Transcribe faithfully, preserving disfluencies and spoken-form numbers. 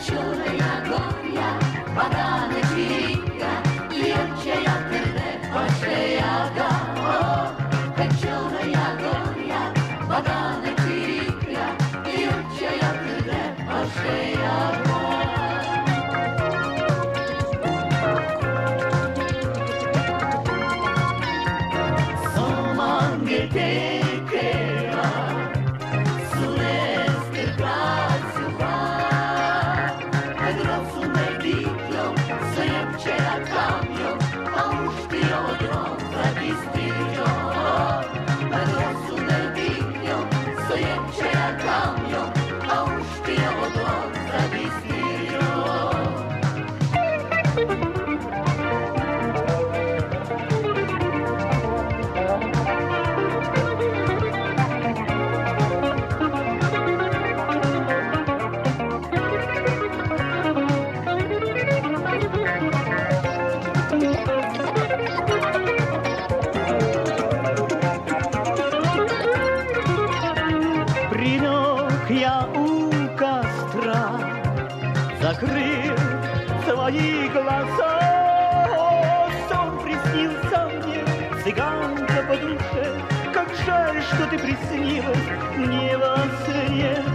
Черная горя, вода на чирика, легчая тырне, пошеяга. Черная горя, вода на чирика, легчая тырне, пошеяга. Somange tekera, sureste grasuva. Прилег я у костра, закрыл свои глаза. Сон приснился мне, цыганка по душе. Как жаль, что ты приснилась мне во сне.